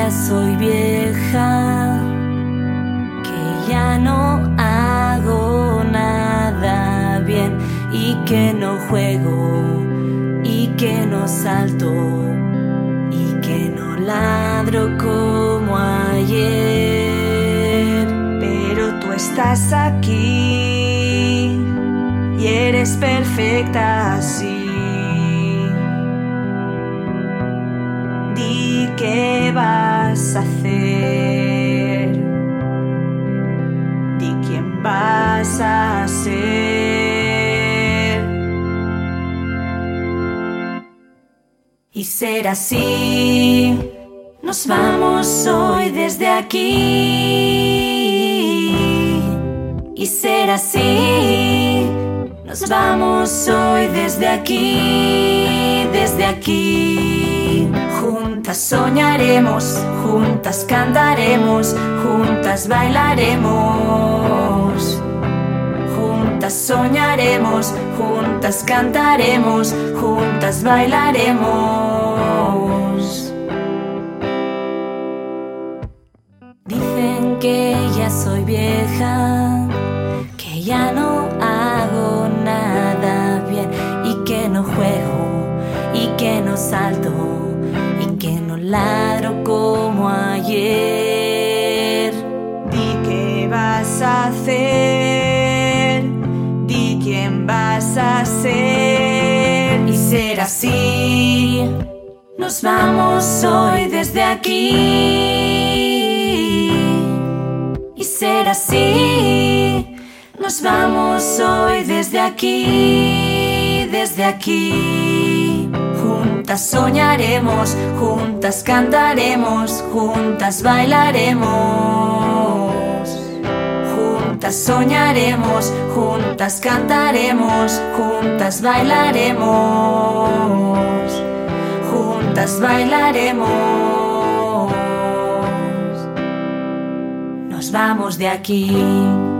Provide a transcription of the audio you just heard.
ya soy vieja, que ya no hago nada bien y que no juego y que no salto y que no ladro como ayer. Pero tú estás aquí y eres perfecta así. Di qué vas a hacer, di quién vas a ser. Y ser así, nos vamos hoy desde aquí. Y ser así, nos vamos hoy desde aquí, desde aquí. Juntas soñaremos, juntas cantaremos, juntas bailaremos. Juntas soñaremos, juntas cantaremos, juntas bailaremos. Dicen que ya soy vieja, que ya no hago nada bien y que no juego y que no salto y que no ladro como ayer. Di qué vas a hacer, di quién vas a ser. Y ser así, nos vamos hoy desde aquí. Y ser así, nos vamos hoy desde aquí, desde aquí. Juntas soñaremos, juntas cantaremos, juntas bailaremos. Juntas soñaremos, juntas cantaremos, juntas bailaremos. Juntas bailaremos. Nos vamos de aquí.